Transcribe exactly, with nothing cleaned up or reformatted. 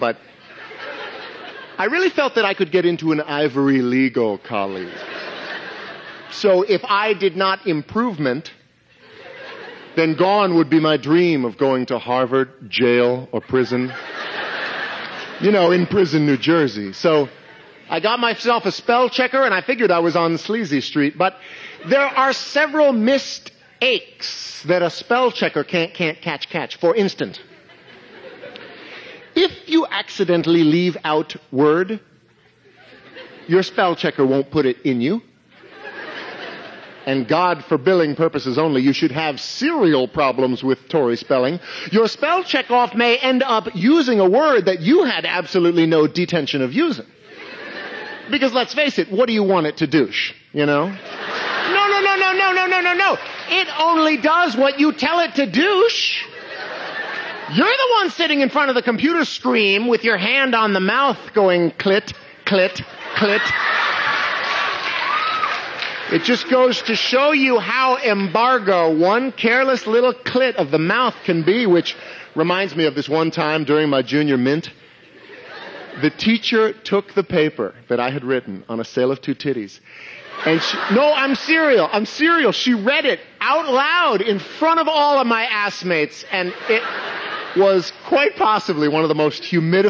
but I really felt that I could get into an Ivory Legal colleague. So if I did not improvement, then gone would be my dream of going to Harvard, jail, or prison. You know, in prison, New Jersey. So I got myself a spell checker, and I figured I was on Sleazy Street. But there are several missed aches that a spell checker can't, can't catch catch. For instance, if you accidentally leave out word, your spell checker won't put it in you. And God, for billing purposes only, you should have serial problems with Tory spelling. Your spell check-off may end up using a word that you had absolutely no detention of using. Because let's face it, what do you want it to douche, you know? No, no, no, no, no, no, no, no, no. It only does what you tell it to douche. You're the one sitting in front of the computer screen with your hand on the mouth going clit, clit, clit. It just goes to show you how embargo one careless little clit of the mouth can be, which reminds me of this one time during my junior mint. The teacher took the paper that I had written on A Sale of Two Titties. And she, no, I'm serial, I'm serial. She read it out loud in front of all of my assmates, and it was quite possibly one of the most humid